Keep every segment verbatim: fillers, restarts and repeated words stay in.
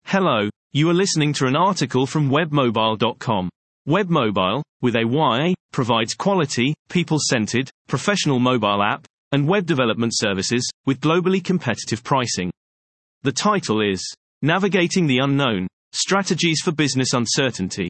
Hello, you are listening to an article from webmobile dot com. Webmobile, with a Y, provides quality, people-centered, professional mobile app and web development services with globally competitive pricing. The title is Navigating the Unknown: Strategies for Business Uncertainty.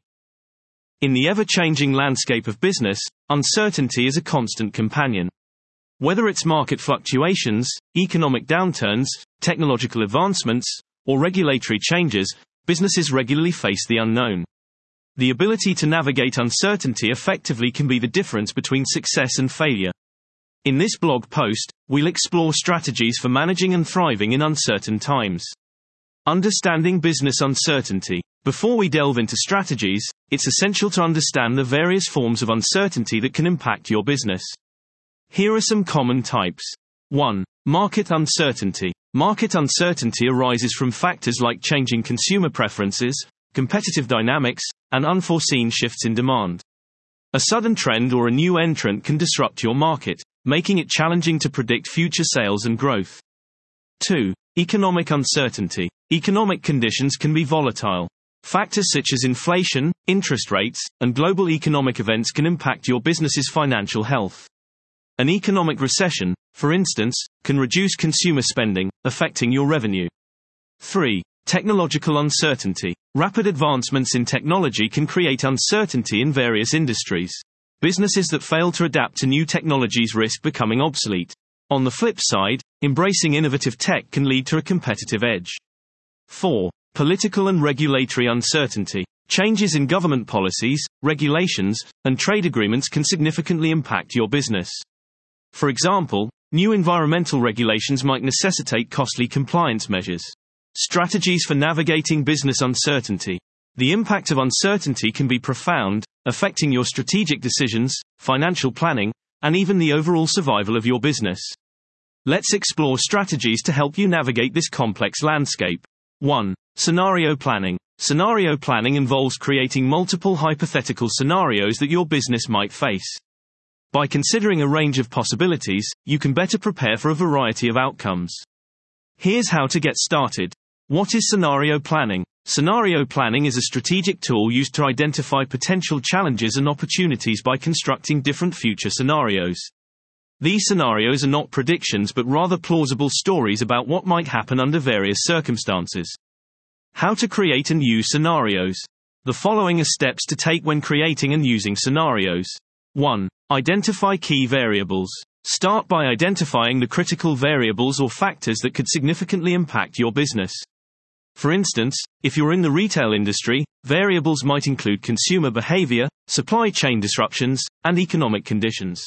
In the ever-changing landscape of business, uncertainty is a constant companion. Whether it's market fluctuations, economic downturns, technological advancements, or regulatory changes, businesses regularly face the unknown. The ability to navigate uncertainty effectively can be the difference between success and failure. In this blog post, we'll explore strategies for managing and thriving in uncertain times. Understanding business uncertainty. Before we delve into strategies, it's essential to understand the various forms of uncertainty that can impact your business. Here are some common types. one. Market uncertainty. Market uncertainty arises from factors like changing consumer preferences, competitive dynamics, and unforeseen shifts in demand. A sudden trend or a new entrant can disrupt your market, making it challenging to predict future sales and growth. two. Economic uncertainty. Economic conditions can be volatile. Factors such as inflation, interest rates, and global economic events can impact your business's financial health. An economic recession, for instance, can reduce consumer spending, affecting your revenue. three. Technological uncertainty. Rapid advancements in technology can create uncertainty in various industries. Businesses that fail to adapt to new technologies risk becoming obsolete. On the flip side, embracing innovative tech can lead to a competitive edge. four. Political and regulatory uncertainty. Changes in government policies, regulations, and trade agreements can significantly impact your business. For example, new environmental regulations might necessitate costly compliance measures. Strategies for navigating business uncertainty. The impact of uncertainty can be profound, affecting your strategic decisions, financial planning, and even the overall survival of your business. Let's explore strategies to help you navigate this complex landscape. one. Scenario planning. Scenario planning involves creating multiple hypothetical scenarios that your business might face. By considering a range of possibilities, you can better prepare for a variety of outcomes. Here's how to get started. What is scenario planning? Scenario planning is a strategic tool used to identify potential challenges and opportunities by constructing different future scenarios. These scenarios are not predictions but rather plausible stories about what might happen under various circumstances. How to create and use scenarios. The following are steps to take when creating and using scenarios. one. Identify key variables. Start by identifying the critical variables or factors that could significantly impact your business. For instance, if you're in the retail industry, variables might include consumer behavior, supply chain disruptions, and economic conditions.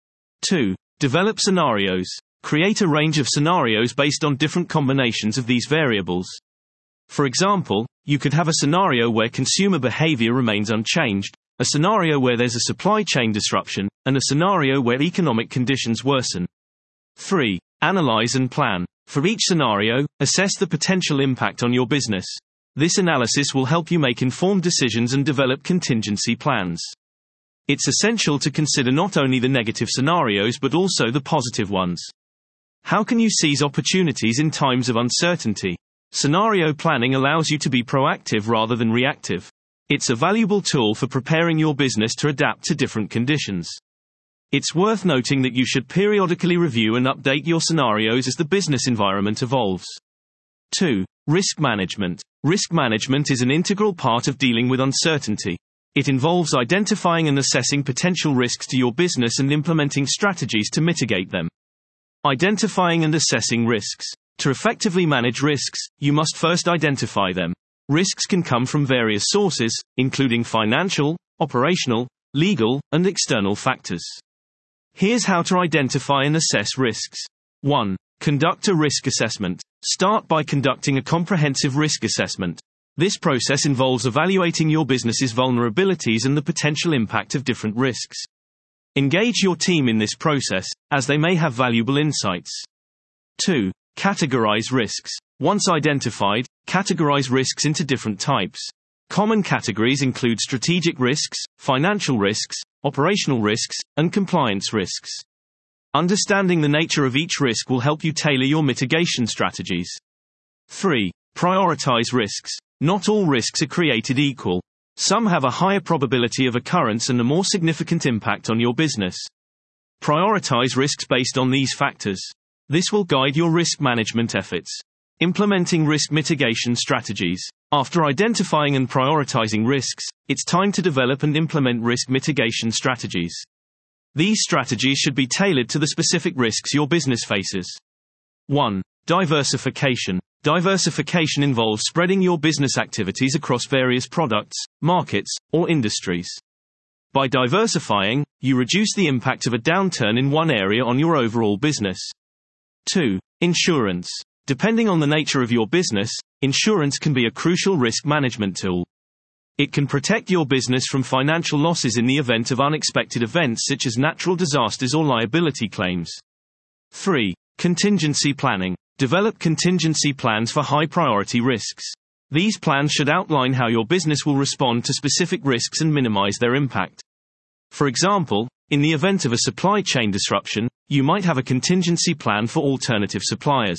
two. Develop scenarios. Create a range of scenarios based on different combinations of these variables. For example, you could have a scenario where consumer behavior remains unchanged, a scenario where there's a supply chain disruption, and a scenario where economic conditions worsen. three. Analyze and plan. For each scenario, assess the potential impact on your business. This analysis will help you make informed decisions and develop contingency plans. It's essential to consider not only the negative scenarios but also the positive ones. How can you seize opportunities in times of uncertainty? Scenario planning allows you to be proactive rather than reactive. It's a valuable tool for preparing your business to adapt to different conditions. It's worth noting that you should periodically review and update your scenarios as the business environment evolves. two. Risk management. Risk management is an integral part of dealing with uncertainty. It involves identifying and assessing potential risks to your business and implementing strategies to mitigate them. Identifying and assessing risks. To effectively manage risks, you must first identify them. Risks can come from various sources, including financial, operational, legal, and external factors. Here's how to identify and assess risks. one. Conduct a risk assessment. Start by conducting a comprehensive risk assessment. This process involves evaluating your business's vulnerabilities and the potential impact of different risks. Engage your team in this process, as they may have valuable insights. two. Categorize risks. Once identified, categorize risks into different types. Common categories include strategic risks, financial risks, operational risks, and compliance risks. Understanding the nature of each risk will help you tailor your mitigation strategies. three. Prioritize risks. Not all risks are created equal. Some have a higher probability of occurrence and a more significant impact on your business. Prioritize risks based on these factors. This will guide your risk management efforts. Implementing risk mitigation strategies. After identifying and prioritizing risks, it's time to develop and implement risk mitigation strategies. These strategies should be tailored to the specific risks your business faces. one. Diversification. Diversification involves spreading your business activities across various products, markets, or industries. By diversifying, you reduce the impact of a downturn in one area on your overall business. two. Insurance. Depending on the nature of your business, insurance can be a crucial risk management tool. It can protect your business from financial losses in the event of unexpected events such as natural disasters or liability claims. three. Contingency planning. Develop contingency plans for high-priority risks. These plans should outline how your business will respond to specific risks and minimize their impact. For example, in the event of a supply chain disruption, you might have a contingency plan for alternative suppliers.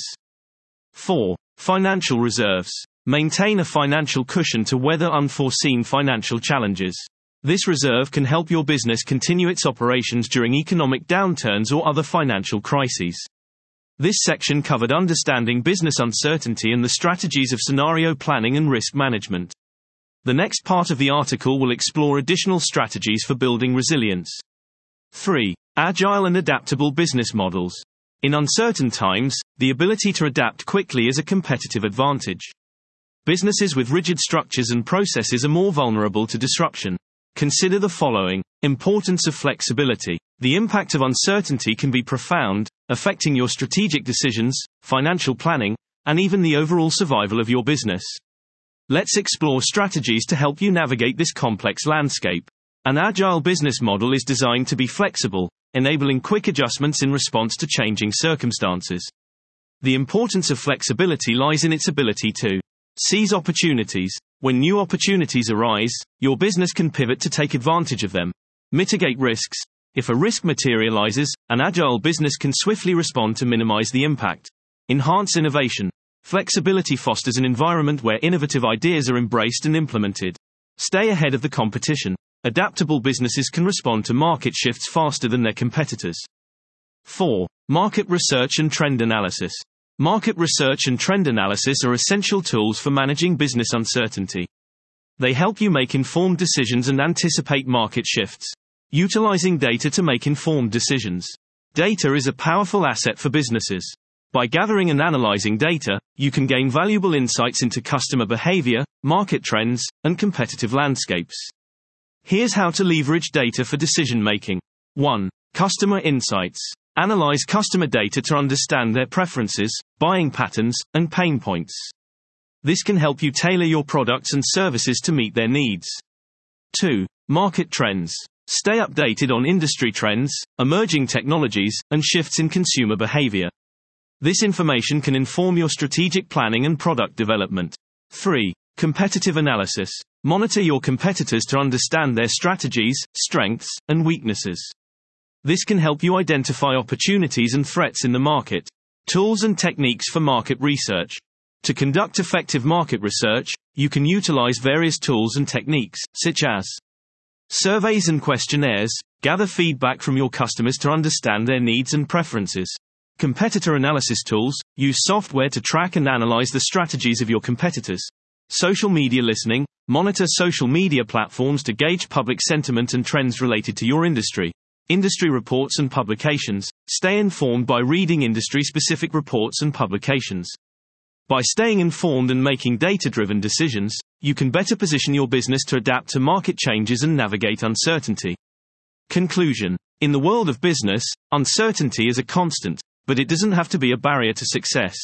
four. Financial reserves. Maintain a financial cushion to weather unforeseen financial challenges. This reserve can help your business continue its operations during economic downturns or other financial crises. This section covered understanding business uncertainty and the strategies of scenario planning and risk management. The next part of the article will explore additional strategies for building resilience. three. Agile and adaptable business models. In uncertain times, the ability to adapt quickly is a competitive advantage. Businesses with rigid structures and processes are more vulnerable to disruption. Consider the following. Importance of flexibility. The impact of uncertainty can be profound, affecting your strategic decisions, financial planning, and even the overall survival of your business. Let's explore strategies to help you navigate this complex landscape. An agile business model is designed to be flexible, enabling quick adjustments in response to changing circumstances. The importance of flexibility lies in its ability to seize opportunities. When new opportunities arise, your business can pivot to take advantage of them. Mitigate risks. If a risk materializes, an agile business can swiftly respond to minimize the impact. Enhance innovation. Flexibility fosters an environment where innovative ideas are embraced and implemented. Stay ahead of the competition. Adaptable businesses can respond to market shifts faster than their competitors. four. Market research and trend analysis. Market research and trend analysis are essential tools for managing business uncertainty. They help you make informed decisions and anticipate market shifts. Utilizing data to make informed decisions. Data is a powerful asset for businesses. By gathering and analyzing data, you can gain valuable insights into customer behavior, market trends, and competitive landscapes. Here's how to leverage data for decision making. one. Customer insights. Analyze customer data to understand their preferences, buying patterns, and pain points. This can help you tailor your products and services to meet their needs. two. Market trends. Stay updated on industry trends, emerging technologies, and shifts in consumer behavior. This information can inform your strategic planning and product development. three. Competitive analysis. Monitor your competitors to understand their strategies, strengths, and weaknesses. This can help you identify opportunities and threats in the market. Tools and techniques for market research. To conduct effective market research, you can utilize various tools and techniques, such as surveys and questionnaires. Gather feedback from your customers to understand their needs and preferences. Competitor analysis tools. Use software to track and analyze the strategies of your competitors. Social media listening. Monitor social media platforms to gauge public sentiment and trends related to your industry. Industry reports and publications. Stay informed by reading industry-specific reports and publications. By staying informed and making data-driven decisions, you can better position your business to adapt to market changes and navigate uncertainty. Conclusion. In the world of business, uncertainty is a constant, but it doesn't have to be a barrier to success.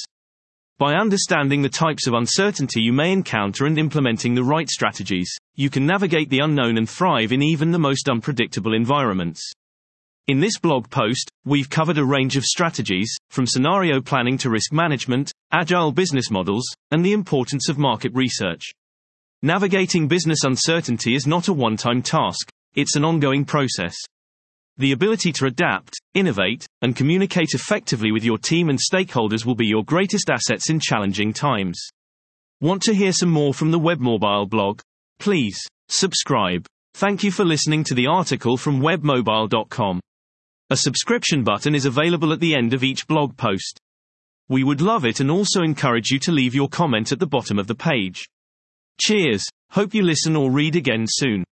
By understanding the types of uncertainty you may encounter and implementing the right strategies, you can navigate the unknown and thrive in even the most unpredictable environments. In this blog post, we've covered a range of strategies, from scenario planning to risk management, agile business models, and the importance of market research. Navigating business uncertainty is not a one-time task, it's an ongoing process. The ability to adapt, innovate, and communicate effectively with your team and stakeholders will be your greatest assets in challenging times. Want to hear some more from the WebMobile blog? Please subscribe. Thank you for listening to the article from web mobile dot com. A subscription button is available at the end of each blog post. We would love it and also encourage you to leave your comment at the bottom of the page. Cheers. Hope you listen or read again soon.